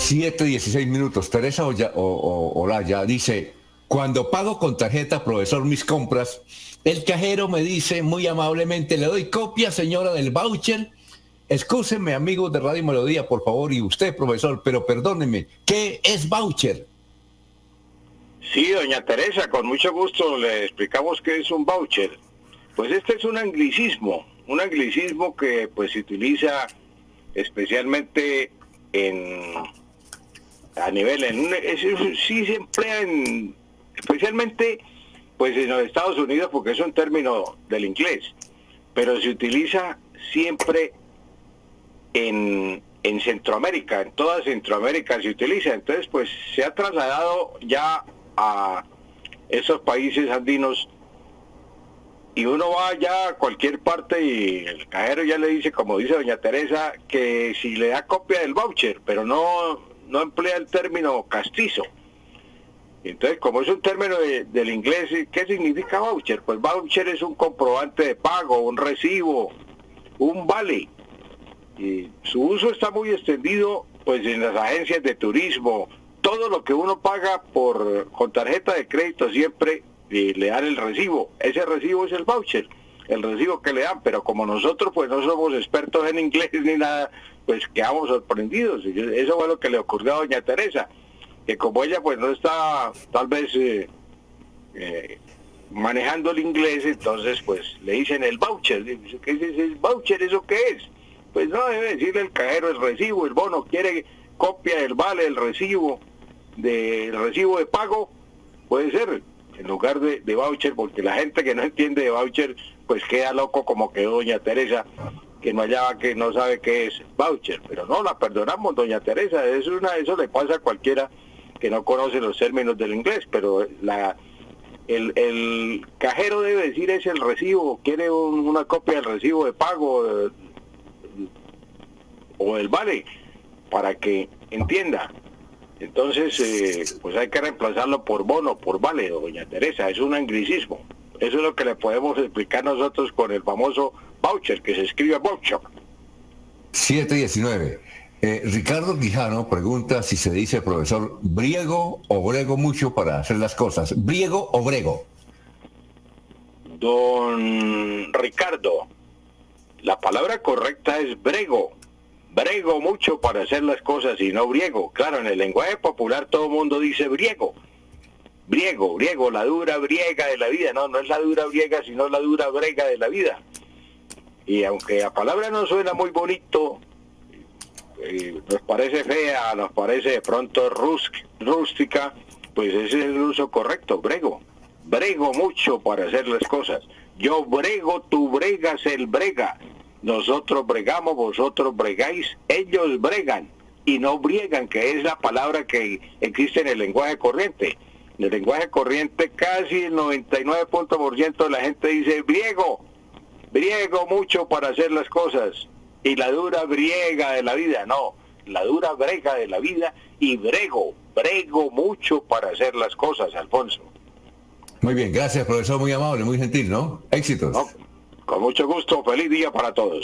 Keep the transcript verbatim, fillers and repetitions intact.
siete dieciséis minutos. Teresa Oya- o- o- Olaya dice, cuando pago con tarjeta, profesor, mis compras, el cajero me dice muy amablemente, le doy copia, señora, del voucher. Excúsenme, amigos de Radio Melodía, por favor, y usted, profesor, pero perdóneme, ¿qué es voucher? Sí, doña Teresa, con mucho gusto le explicamos qué es un voucher. Pues este es un anglicismo, un anglicismo que pues se utiliza especialmente en a nivel, en, es, sí se emplea en, especialmente pues en los Estados Unidos porque es un término del inglés, pero se utiliza siempre en, en Centroamérica, en toda Centroamérica se utiliza, entonces pues se ha trasladado ya a esos países andinos y uno va ya a cualquier parte y el cajero ya le dice, como dice doña Teresa, que si le da copia del voucher, pero no, no emplea el término castizo. Entonces, como es un término de, del inglés, ¿qué significa voucher? Pues voucher es un comprobante de pago, un recibo, un vale. Y su uso está muy extendido pues en las agencias de turismo. Todo lo que uno paga por con tarjeta de crédito siempre eh, le dan el recibo. Ese recibo es el voucher, el recibo que le dan. Pero como nosotros pues no somos expertos en inglés ni nada, pues quedamos sorprendidos. Y eso fue lo que le ocurrió a doña Teresa, que como ella pues no está tal vez eh, eh, manejando el inglés, entonces pues le dicen el voucher. Dice, ¿qué es el voucher? ¿Eso qué es? Pues no, debe decirle el cajero el recibo, el bono, quiere copia del vale, el recibo, del recibo de pago, puede ser, en lugar de, de voucher, porque la gente que no entiende de voucher, pues queda loco como que doña Teresa, que no hallaba, que no sabe qué es voucher, pero no, la perdonamos, doña Teresa, es una, eso le pasa a cualquiera que no conoce los términos del inglés, pero la el, el cajero debe decir es el recibo, quiere un, una copia del recibo de pago, eh, o el vale, para que entienda. Entonces, eh, pues hay que reemplazarlo por bono, por vale, doña Teresa, es un anglicismo. Eso es lo que le podemos explicar nosotros con el famoso voucher, que se escribe voucher. siete diecinueve. Eh, Ricardo Quijano pregunta si se dice, profesor, briego o brego mucho para hacer las cosas. ¿Briego o brego? Don Ricardo, la palabra correcta es brego. Brego mucho para hacer las cosas y no briego. Claro, en el lenguaje popular todo el mundo dice briego. Briego, briego, la dura briega de la vida. No, no es la dura briega, sino la dura brega de la vida. Y aunque la palabra no suena muy bonito, eh, nos parece fea, nos parece de pronto rus- rústica, pues ese es el uso correcto, brego. Brego mucho para hacer las cosas. Yo brego, tú bregas, él brega. Nosotros bregamos, vosotros bregáis, ellos bregan y no briegan, que es la palabra que existe en el lenguaje corriente. En el lenguaje corriente casi el noventa y nueve por ciento de la gente dice briego, briego mucho para hacer las cosas. Y la dura briega de la vida, no, la dura brega de la vida y brego, brego mucho para hacer las cosas, Alfonso. Muy bien, gracias, profesor, muy amable, muy gentil, ¿no? Éxitos. ¿No? Con mucho gusto, feliz día para todos.